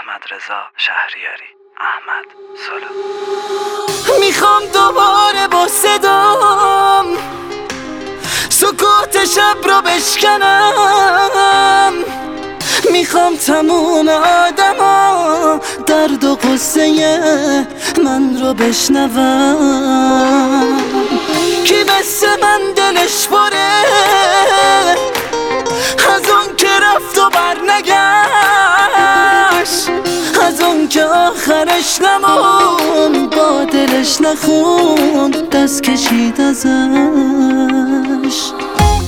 احمد رضا شهریاری. احمد سولو. میخوام دوباره با صدام سکوت شب رو بشکنم، میخوام تموم آدما درد و غصه من رو بشنوم. کی مثل من دلش پره از اون که رفت و برنگشت، از اون که آخرش نمون با دلش نخوند دست کشید ازش.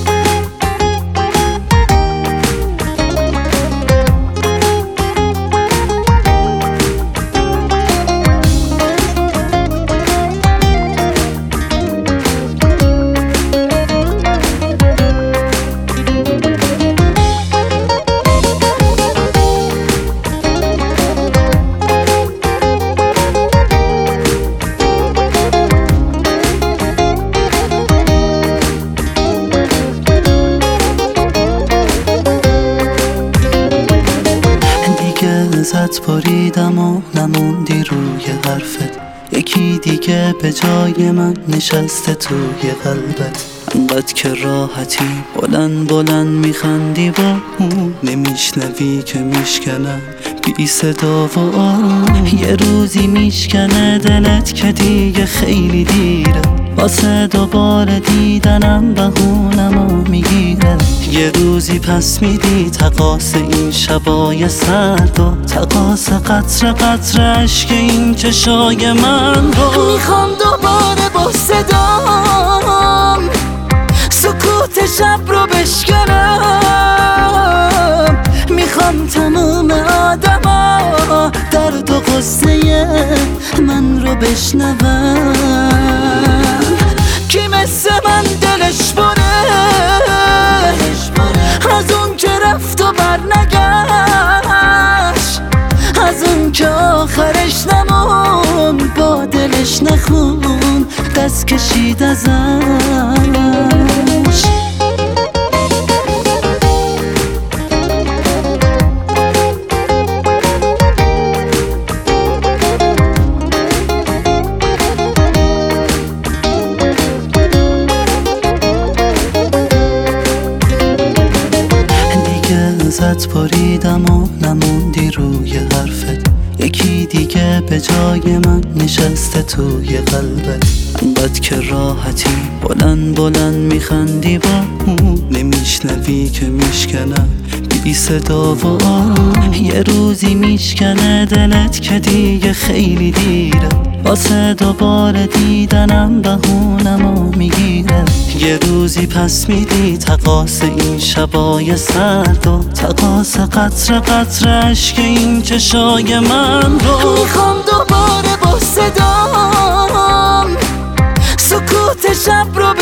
ازت پریدم و نموندی روی حرفت، یکی دیگه به جای من نشسته توی قلبت. انقدر که راحتی بلند بلند میخندی با اون، نمیشنوی که میشکنم بی صدا و آروم. یه روزی میشکنه دلت که دیگه خیلی دیره، واسه دوباره دیدنم بهونمو میگیره. یه روزی پس میدی تقاس این شبای سرد و تقاس قطره قطره عشق این چشای من رو. میخوام دوباره با صدام سکوت شب رو بشکنم، میخوام تموم آدما درد و غصه من رو بشنوم. کی مثل من دلش پره از اون که رفت و برنگشت، از اون که آخرش نمون با دلش نخون دست کشید ازش. ازت پریدم و نموندی روی حرفت، یکی دیگه به جای من نشسته توی قلبت. انقدر که راحتی بلند بلند میخندی با اون، نمیشنوی که میشکنم بی صدا و آروم. یه روزی میشکنه دلت که دیگه خیلی دیره، واسه دوباره دیدنم بهونمو میگیره. یه روزی پس میدی تقاس این شبای سرد و تقاس قطره قطره عشق این چشای من رو. میخوام دوباره با صدام سکوت شب رو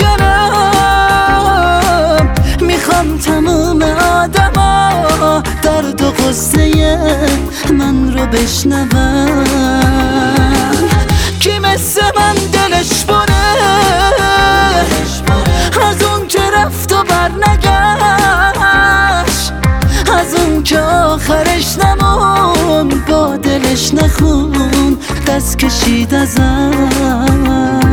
بشکنم، میخوام تموم آدما درد و غصه من رو بشنوم. کی مثل من دلش پره از اون که رفت و برنگشت، از اون که آخرش نمون با دلش نخون دست کشید ازش.